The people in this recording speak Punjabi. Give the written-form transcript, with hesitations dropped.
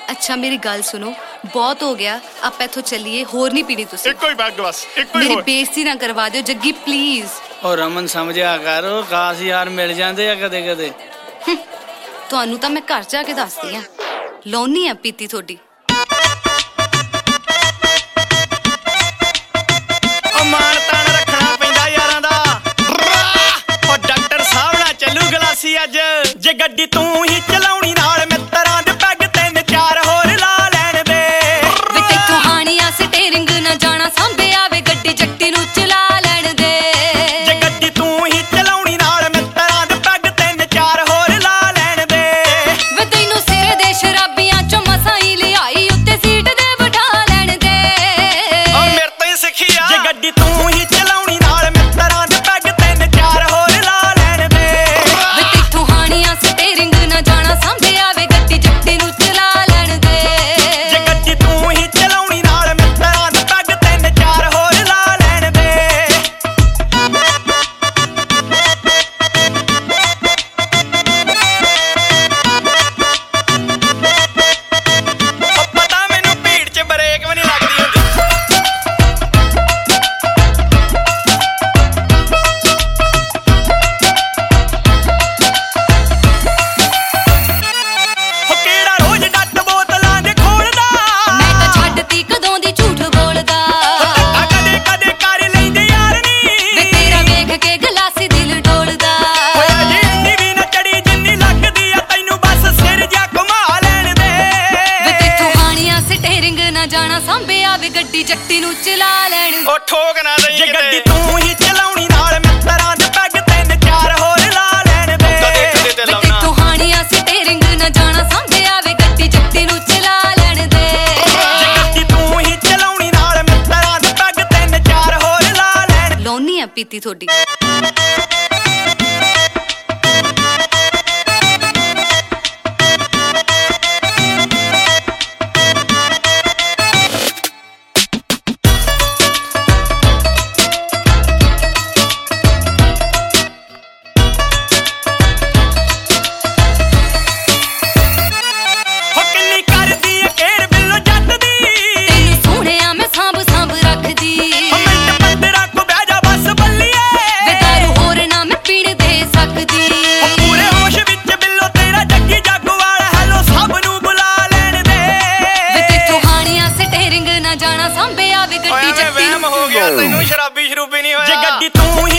अच्छा मेरी गल सुनो, बहुत हो गया, आप इथों चलिए, होर नहीं पीनी तुसी। इक्को ही बैग बस, इक्को ही मेरी होर। बेइज्जती ना करवा दियो जग्गी प्लीज। और रमन समझिया कर, खास यार मिल जाते आ कदे कदे। ਤੁਹਾਨੂੰ ਤਾਂ ਮੈਂ ਘਰ ਜਾ ਕੇ ਦੱਸਦੀ ਆ, ਲਾਉਣੀ ਆ ਪੀਤੀ ਤੁਹਾਡੀ। ਮਾਨ ਤਾਨ ਰੱਖਣਾ ਪੈਂਦਾ ਯਾਰਾਂ ਦਾ। ਉਹ ਡਾਕਟਰ ਸਾਹਿਬ ਨਾਲ ਚੱਲੂ ਗਲਾਸੀ ਅੱਜ, ਜੇ ਗੱਡੀ ਤੂੰ ਹੀ ਚਲਾਉਣੀ ਨਾਲ ਮਿੱਤਰਾਂ ਦੇ ਪੈਗ ਤਿੰਨ ਚਾਰ ਹੋਰ ਲਾ ਲੈਣ ਦੇ। ਵੇ ਤੈਥੋਂ ਹਾਣੀਆਂ ਸਟੀਅਰਿੰਗ ਨਾ ਜਾਣਾ ਸਾਂਭੇ ਆਵੇ ਗੱਡੀ ਜੱਟੀ ਨੂੰ ਚਲਾ ਲੈਣ ਦੇ। ਜੇ ਗੱਡੀ ਤੂੰ ਹੀ ਚਲਾਉਣੀ ਨਾਲ ਮਿੱਤਰਾਂ ਦੇ ਪੈਗ ਤਿੰਨ ਚਾਰ ਹੋਰ ਲਾ ਲੈਣ ਦੇ। ਵੇ ਤੈਨੂੰ ਸਿਰ ਦੇ ਸ਼ਰਾਬੀਆਂ ਚੋਂ ਮਸਾਂ ਹੀ ਲਿਆਈ ਉੱਤੇ ਸੀਟ ਦੇ ਬਿਠਾ ਲੈਣ ਦੇ। ਉਹ ਮੇਰੇ ਤੋਂ ਹੀ ਸਿੱਖੀ ਆ। ਜੇ ਗੱਡੀ ਤੂੰ ਹੀ ਚਲਾਉਣੀ ਨਾਲ ਮਿੱਤਰਾਂ ਦੇ ਪੈਗ ਤਿੰਨ ਚਾਰ ਹੋਰ ਲਾ ਲੈਣ ਦੇ। ਵੇ ਤੈਥੋਂ ਹਾਣੀਆਂ ਸਟੀਅਰਿੰਗ ਨਾ ਜਾਣਾ ਸਾਂਭੇ ਆਵੇ ਗੱਡੀ ਜੱਟੀ ਨੂੰ ਚਲਾ ਲੈਣ ਦੇ। ਜੇ ਗੱਡੀ ਤੂੰ ਹੀ ਚਲਾਉਣੀ ਨਾਲ ਮਿੱਤਰਾਂ ਦੇ ਪੈਗ ਤਿੰਨ ਚਾਰ ਹੋਰ ਲਾ ਲੈਣ ਦੇ। ਉਹ ਪਤਾ ਮੈਨੂੰ ਭੀੜ 'ਚ ਬ੍ਰੇਕ ਵੀ ਨਹੀਂ ਲੱਗਦੀ ਹੁੰਦੀ। ਉਹ ਕਿਹੜਾ ਰੋਜ਼ ਡੱਟ ਬੋਤਲਾਂ ਦੇ ਖੋਲਦਾ। ਮੈਂ ਤਾਂ ਛੱਡਤੀ ਕਦੋਂ ਦੀ ਝੂਠ ਬੋਲਦਾ। ਧੱਕਾ ਕਦੇ ਕਦੇ ਕਰ ਲੈਂਦੇ ਯਾਰ ਨੀ। ਵੇ ਤੇਰਾ ਵੇਖ ਕੇ ਗਲਾਸੀ ਦਿਲ ਡੋਲਦਾ। ਹੋਇਆ ਜੀ ਇੰਨੀ ਵੀ ਨਾ ਚੜੀ ਜਿੰਨੀ ਲੱਗਦੀ ਆ ਤੈਨੂੰ, ਬਸ ਸਿਰ ਜਾ ਘੁਮਾ ਲੈਣ ਦੇ। ਵੇ ਤੈਥੋਂ ਹਾਣੀਆਂ ਸਟੀਅਰਿੰਗ ਨਾ ਜਾਣਾ ਸਾਂਭੇ ਆਵੇ ਗੱਡੀ ਜੱਟੀ ਨੂੰ ਚਲਾ ਲੈਣ ਦੇ। ਉਹ ਠੋਕ ਨਾ ਦਈ। ਜੇ ਗੱਡੀ ਤੂੰ ਹੀ ਚਲਾਉਣੀ ਨਾਲ ਮਿੱਤਰਾਂ ਦੇ ਪੈਗ ਤਿੰਨ ਚਾਰ ਹੋਰ ਲਾ ਲੈਣ ਦੇ। ਵੇ ਤੈਥੋਂ ਹਾਣੀਆਂ ਸਟੀਅਰਿੰਗ ਨਾ ਜਾਣਾ ਸਾਂਭੇ ਆਵੇ ਗੱਡੀ ਜੱਟੀ ਨੂੰ ਚਲਾ ਲੈਣ ਦੇ। ਜੇ ਗੱਡੀ ਤੂੰ ਹੀ ਚਲਾਉਣੀ ਨਾਲ ਮਿੱਤਰਾਂ ਦੇ ਪੈਗ ਤਿੰਨ ਚਾਰ ਹੋਰ ਲਾ ਲੈਣ। ਲਾਉਣੀ ਆ ਪੀਤੀ ਤੁਹਾਡੀ। ਹੋ ਕਿੰਨੀ ਕਰਦੀ ਏ ਕੇਰ ਬਿੱਲੋ ਜੱਟ ਦੀ। ਤੈਨੂੰ ਸੋਹਣਿਆ ਮੈਂ ਸਾਂਭ ਸਾਂਭ ਰੱਖਦੀ। ਉਹ ਮਿੰਟ 15 ਕੁ ਬਹਿ ਜਾ ਬਸ ਵੇ ਬੱਲੀਏ। ਦਾਰੂ ਹੋਰ ਨਾ ਮੈਂ ਪੀਣ ਦੇ ਸਕਦੀ। ਉਹ ਪੂਰੇ ਹੋਸ਼ ਵਿੱਚ ਬਿੱਲੋ ਤੇਰਾ ਜੱਗੀ ਜਾਗਵਾਲ ਹੈਲੋ ਸਭ ਨੂੰ ਬੁਲਾ ਲੈਣ ਦੇ। ਵੇ ਤੈਥੋਂ ਹਾਣੀਆਂ ਸਟੀਅਰਿੰਗ ਨਾ ਜਾਣਾ ਸਾਂਭੇ ਆਵੇ ਗੱਡੀ ਓਏ ਜੱਟੀ ਵਹਿਮ ਨੂੰ। ਹੋ ਗਿਆ ਤੈਨੂੰ, ਸ਼ਰਾਬੀ ਸ਼ਰੂਬੀ ਨਹੀਂ ਹੋਇਆ। ਜੇ ਗੱਡੀ ਤੂੰ ਹੀ